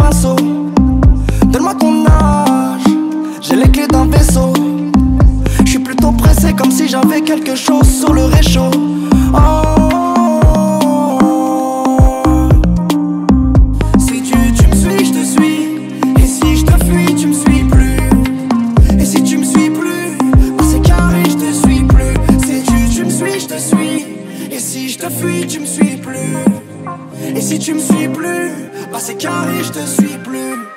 assaut. Donne-moi ton âge, j'ai les clés d'un vaisseau. Je suis plutôt pressé comme si j'avais quelque chose sur le réchaud. Si tu me suis, je te suis. Et si je te fuis, tu me suis plus. Et si tu me suis plus, bah c'est carré, je te suis plus. Si tu me suis, je te suis. Et si je te fuis, tu me suis plus. Et si tu me suis plus, bah c'est carré, je te suis plus.